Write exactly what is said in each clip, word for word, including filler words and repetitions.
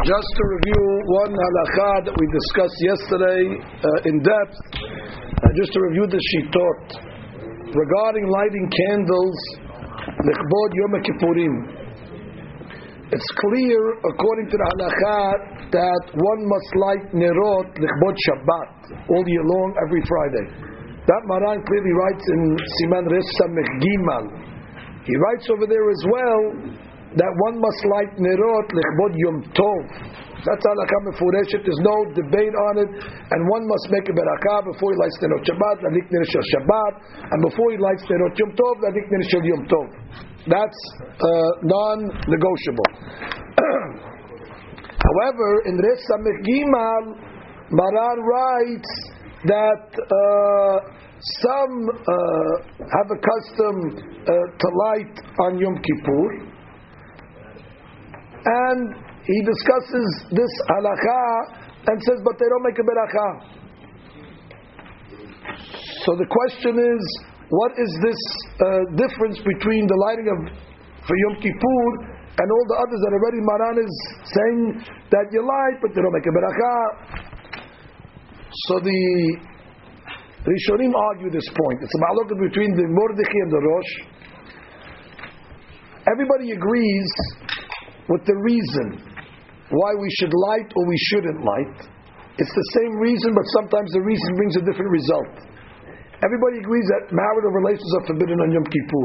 Just to review one halakha that we discussed yesterday uh, in depth, uh, just to review the shitot regarding lighting candles lichbod Yom Kippurim. It's clear according to the halakha that one must light nerot lichbod Shabbat all year long, every Friday. That Maran clearly writes in Siman Res Samech Gimal. He writes over there as well that one must light nerot lichbod Yom Tov. That's halakha mefureshet. There's no debate on it. And one must make a berakah before he lights nerot Shabbat, ladik ner shel Shabbat, and before he lights nerot Yom Tov, ladik ner shel Yom Tov. That's uh, non-negotiable. However, in Res Samech Gimal, Maran writes that uh, some uh, have a custom uh, to light on Yom Kippur. And he discusses this halakha and says, but they don't make a berakah. So the question is, what is this uh, difference between the lighting of for Yom Kippur and all the others that already Maran is saying that you light, but they don't make a berakah? So the Rishonim argue this point. It's a ma'alokat between the Mordechai and the Rosh. Everybody agrees with the reason why we should light or we shouldn't light. It's the same reason, but sometimes the reason brings a different result. Everybody agrees that marital relations are forbidden on Yom Kippur.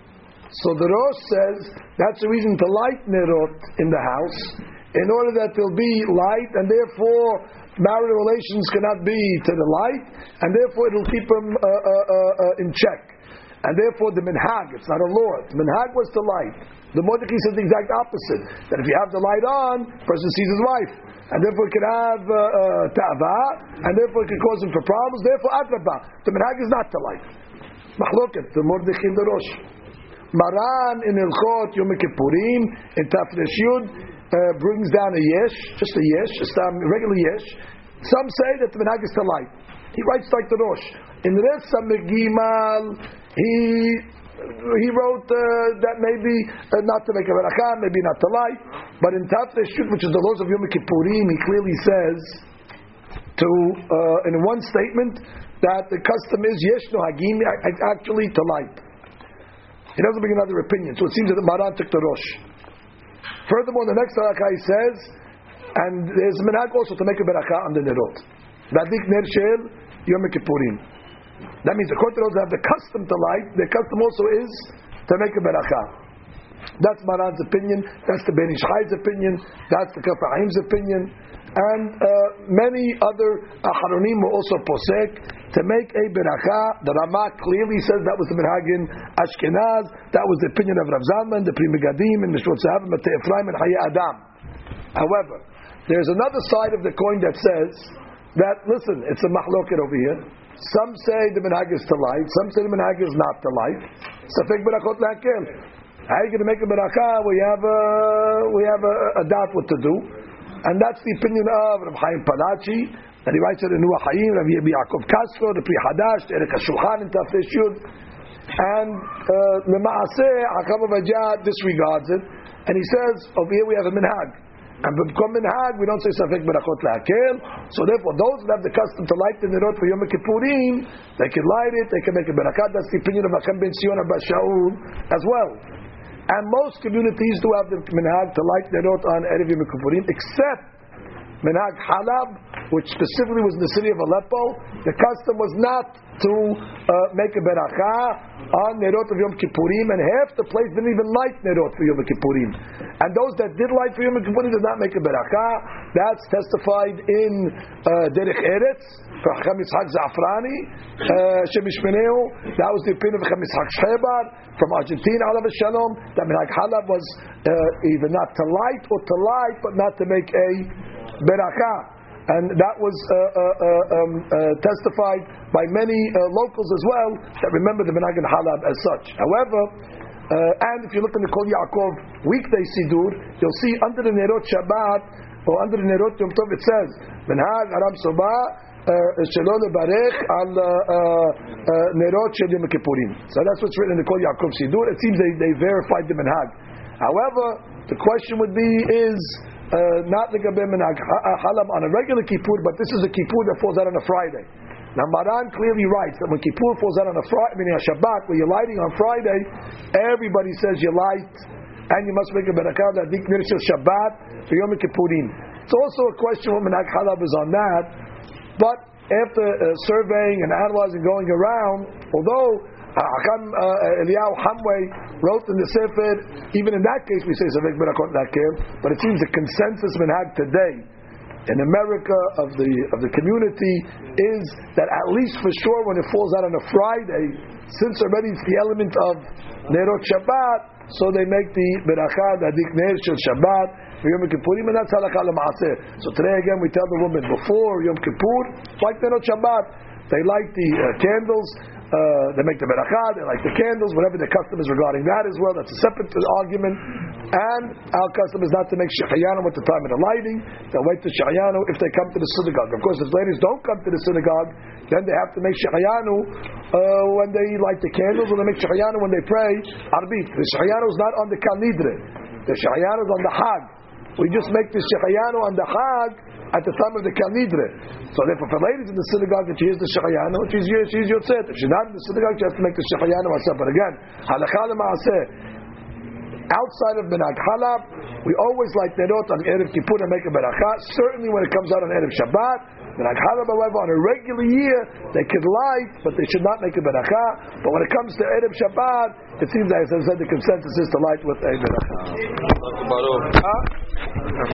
So the Rosh says that's the reason to light nerot in the house, in order that there'll be light, and therefore marital relations cannot be to the light, and therefore it'll keep them uh, uh, uh, in check. And therefore the minhag, it's not a law, the minhag was to light. The Mordechai says the exact opposite, that if you have the light on, the person sees his wife, and therefore it can have uh, uh, ta'ava, and therefore it can cause him for problems, therefore adraba. The minhag is not to light. Mahloket, the Mordechai and the Rosh. Maran in Ilchot Yom Kippurim, in Tafresh Yud, uh, brings down a yesh, just a yesh, just a regular yesh. Some say that the minhag is to light. He writes like the Rosh. In Res Samech Gimal, he he wrote uh, that maybe uh, not to make a berakah, maybe not to light. But in Tafresh Yud, which is the laws of Yom Kippurim, he clearly says to uh, in one statement that the custom is yesh no hagim, actually to light. He doesn't bring another opinion, so it seems that the Maran took the Rosh. Furthermore, the next halakha he says, and there's a minhag also to make a berakah on the nerot. Ladik ner shel Yom Kippurim. That means according to those that have the custom to light, their custom also is to make a berakah. That's Maran's opinion. That's the Ben Ish Chai's opinion. That's the Kaf Ha'im's opinion. And uh, many other Acharonim were also posek to make a berakah. The Ramah clearly says that was the minhag in Ashkenaz. That was the opinion of Rav Zalman, the Pri Megadim, and Mishmot Zahav, and Matei Ephraim, and Hayei Adam. However, there's another side of the coin that says that, listen, it's a mahloket over here. Some say the minhag is to light. Some say the minhag is not to light. Safek berakot lakel. How are you going to make a berakah? We have a we have a, a doubt what to do, and that's the opinion of Rav Chaim Palachi, and he writes it in Nuach Hayim, Rav Yaakov Castro, the Pri Hadash, the Erech HaShulchan in Tafresh Yud, and Lemaaseh Hakam Avajah disregards it, and he says over here we have a minhag. And become minhag, we don't say safek berakot la'akel. So therefore, those that have the custom to light the nerot for Yom Kippurim, they can light it, they can make a berakah. That's the opinion of Hakam ben Sion Abba Shaul as well. And most communities do have the minhag to light nerot on Erev Yom Kippurim, except minhag Halab, which specifically was in the city of Aleppo. The custom was not to uh, make a berakah on nerot of Yom Kippurim, and half the place didn't even light nerot for Yom Kippurim. And those that did light for Yom Kippurim did not make a berakah. That's testified in uh, Derech Eretz for Chacham Yitzhak Za'afrani, Shem Yishmeneu. That was the opinion of Chacham Yitzhak Shebar from Argentina, Alav Shalom. That minhag Halab was uh, either not to light or to light, but not to make a berakah. And that was uh, uh, uh, um, uh, testified by many uh, locals as well that remember the minhag and halab as such. However, uh, and if you look in the Kol Yaakov weekday Sidur, you'll see under the Nerot Shabbat or under the Nerot Yom Tov it says minhag Aram Soba Shelo Lebarech al Nerot Shel Yom Kippurim. So that's what's written in the Kol Yaakov Sidur. It seems they, they verified the minhag. However, the question would be is uh, not the Gabe Minhag Halab on a regular Kippur, but this is a Kippur that falls out on a Friday. Now Maran clearly writes that when Kippur falls out on a Friday, meaning a Shabbat, where you're lighting on Friday, everybody says you light, and you must make a berakah that dik nirshel Shabbat for Yom Kippurim. It's also a question what Minhag Halab is on that, but after uh, surveying and analyzing, going around, although Hakam uh, Eliyahu Hamway wrote in the Sefer, even in that case we say Zavek Berakot Nakir, but it seems the consensus Minhag today in America of the of the community is that at least for sure when it falls out on a Friday, since already it's the element of Nerot Shabbat, so they make the Berakah Adik Ner Shel Shabbat for Yom Kippurim, and that's Halakha L'Maaseh. So today again we tell the woman before Yom Kippur, like Nerot Shabbat, they light the uh, candles. Uh, they make the berakah, they light the candles, whatever the custom is regarding that as well. That's a separate argument. And our custom is not to make shechayanu at the time of the lighting. They'll wait to shechayanu if they come to the synagogue. Of course, if ladies don't come to the synagogue, then they have to make shechayanu uh, when they light the candles, or they make shechayanu when they pray arbit. The shechayanu is not on the kal nidre. The shechayanu is on the hag. We just make the shechayanu on the hag at the time of the Kal Nidre. So therefore, for ladies in the synagogue, if she hears the Shechayanu, she's she's Yotzet. If she's not in the synagogue, she has to make the Shechayanu herself. But again, Halakha L'Maaseh, outside of Minhag Halab, we always like Nerot on Erev Kippur and make a berakah. Certainly when it comes out on Erev Shabbat, Minhag Halab, however, on a regular year, they could light, but they should not make a berakah. But when it comes to Erev Shabbat, it seems like, as I said, the consensus is to light with a berakah.